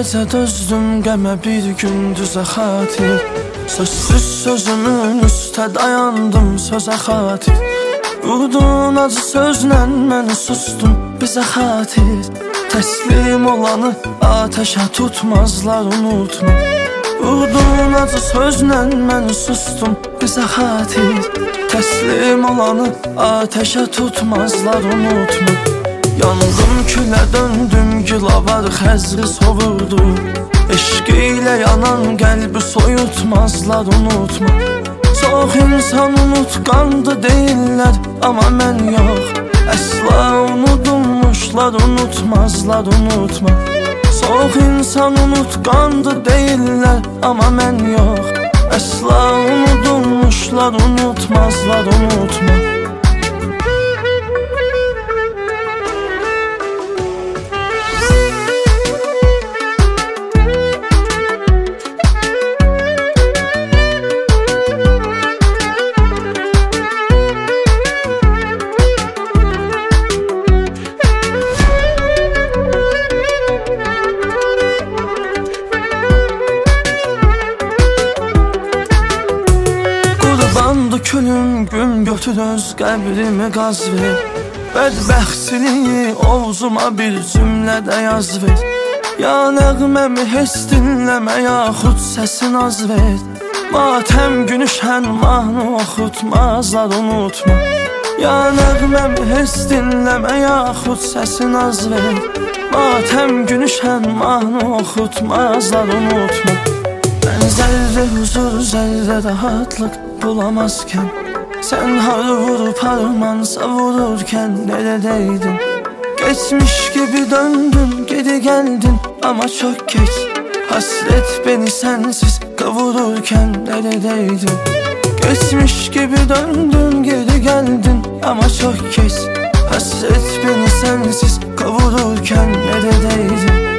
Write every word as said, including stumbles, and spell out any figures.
gecə dözdüm qəmə bir gündüzə xatir. Sözsüz sözümün üstə dayandım sözə xatir. Vurdun acı sözlə məni sustum bizə xatir. Təslim olanı ateşə tutmazlar unutma. Vurdun acı sözlə məni sustum bizə xatir. Təslim olanı ateşə tutmazlar unutma. Yandım külə döndüm gülavar xəzri sovurdu. Eşq ilə yanan qəlbi soyutmazlar unutma. Çox insan unutqandı deyirlər amma mən yox. Əsla unudulmuşlar unutmazlar unutma. Çox insan unutqandı deyirlər amma mən yox. Əsla unudulmuşlar unutmazlar unutma. Qurbandı külüm gün götür öz qəbrimi qaz ver. Bədbəxtliyi ovzuma bir cümlədə yaz ver. Ya nəğməmi heç dinləmə yaxud səsin az ver. Matəm günü şən mahnı oxutmazlar unutma. Ya nəğməmi heç dinləmə yaxud səsin az ver. Matəm günü şən mahnı oxutmazlar unutma. Mən zərrə huzur, zərrə rahatlıq bulamazkən, sən har vurup harmansa vururkən neredeydin? Geçmiş gibi döndün, geri geldin ama çok geç. Hasret beni sensiz kavururken neredeydin? Geçmiş gibi döndün, geri geldin ama çok geç. Hasret beni sensiz kavururken neredeydin?